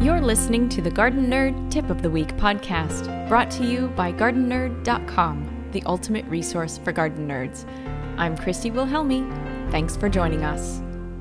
You're listening to the Garden Nerd Tip of the Week podcast, brought to you by GardenNerd.com, the ultimate resource for garden nerds. I'm Christy Wilhelmi. Thanks for joining us.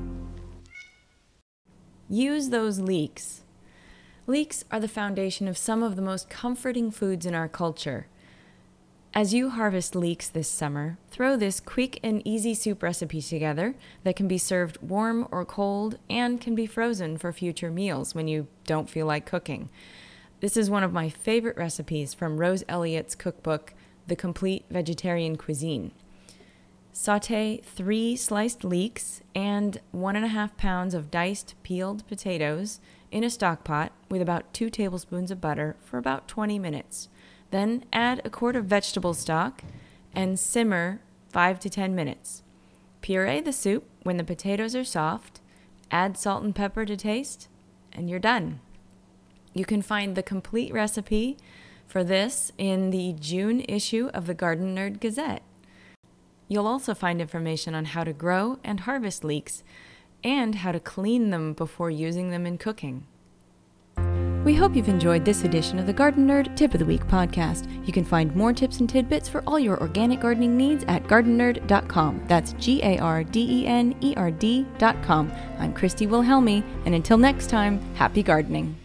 Use those leeks. Leeks are the foundation of some of the most comforting foods in our culture. As you harvest leeks this summer, throw this quick and easy soup recipe together that can be served warm or cold and can be frozen for future meals when you don't feel like cooking. This is one of my favorite recipes from Rose Elliott's cookbook, The Complete Vegetarian Cuisine. Sauté 3 sliced leeks and 1.5 pounds of diced peeled potatoes in a stock pot with about 2 tablespoons of butter for about 20 minutes. Then add a quart of vegetable stock and simmer 5 to 10 minutes. Puree the soup when the potatoes are soft, add salt and pepper to taste, and you're done. You can find the complete recipe for this in the June issue of the Garden Nerd Gazette. You'll also find information on how to grow and harvest leeks and how to clean them before using them in cooking. We hope you've enjoyed this edition of the Garden Nerd Tip of the Week podcast. You can find more tips and tidbits for all your organic gardening needs at GardenNerd.com. That's GardenNerd.com. I'm Christy Wilhelmi, and until next time, happy gardening.